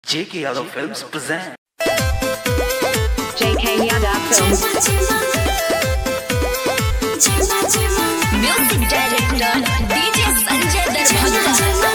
JK Yadav Films present JK Yadav Films. Music director DJ Sanjay Darbhanga.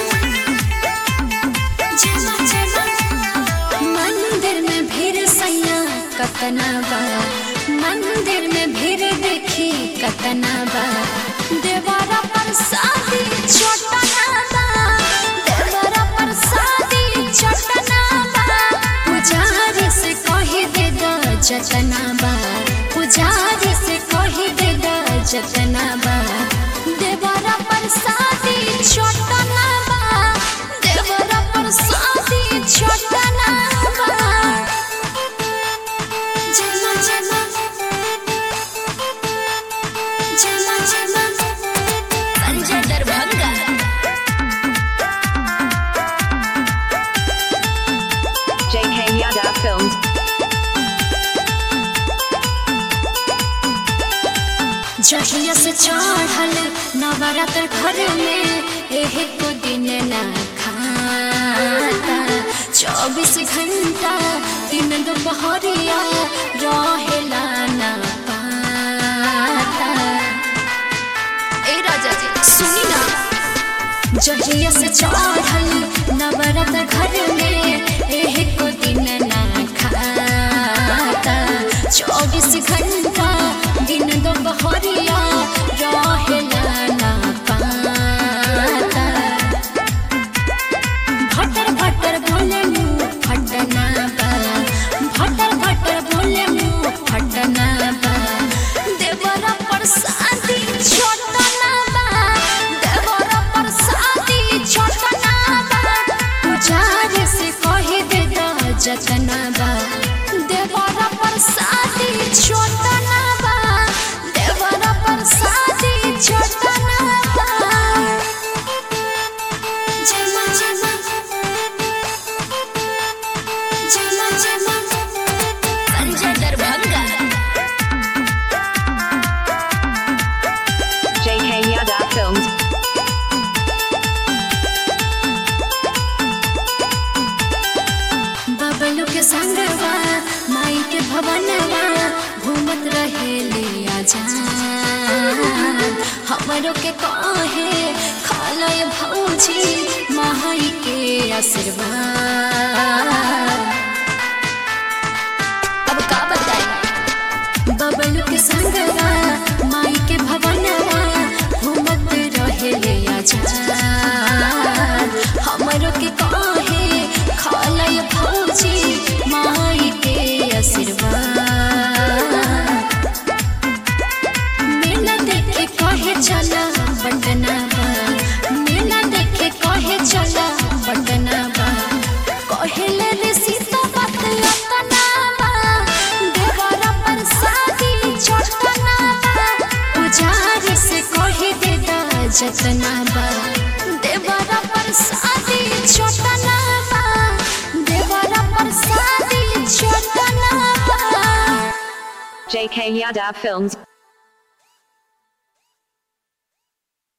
मंदिर में भीड़ सैया कतना बा, मंदिर में भीड़ देखी कतना बा, देवारा पर शादी छोटना बा, देवारा पर शादी छोटना बा, पुजारी से कही दे द जतना बा, पुजारी से कही दे द जतना बा, देवारा पर शादी छोटना बा, देवारा पर शादी छोटना बा। जमा जमा जमा जमा Sanjay Darbhanga. JK Yadav Films. जहिया से चढ़ल नवरात्र घर में एहे को दिन ना खाता, 24 घंटा दिन दोपहरिया रहेला ना पाता। ए राजा जी सुनी ना, जहिया से चढ़ल नवरात्र घर में एहे को दिन ना खाता, 24 घंटा दिन दोपहरिया रहेला ना पाता। भटर भटर बोले मुँह फटना बा, भटर भटर बोले मुँह फटना बा, देवरा पर शादी छोटना बा, देवरा पर शादी छोटना बा, पुजारी से कही दे द जतना बा, देवरा पर शादी छोटना बा, देवरा पर शादी छोटना बा। जमा जमा जमा जमा Sanjay Darbhanga. JK Yadav Films. Bablu के संगवा माई के भवनवा घूमत रहेले आजान, हमरो के कहे खालो भौजी माई के आशीर्वाद। अब का बताई, बबलू के संगवा माई के भवनवा घूमत रहेले आजान, हमरो के कहे खालो भौजी माई के आशीर्वाद। मेला देखे कहे चला बटना बा, मेला देखे कहे चला बटना बा, कहेले रे सीता बात लतना बा, देवरा पर शादी छोटना बा, पुजारी से कही दे द जतना बा, देवरा पर शादी छोटना बा, देवरा पर शादी छोटना बा। JK Yadav Films.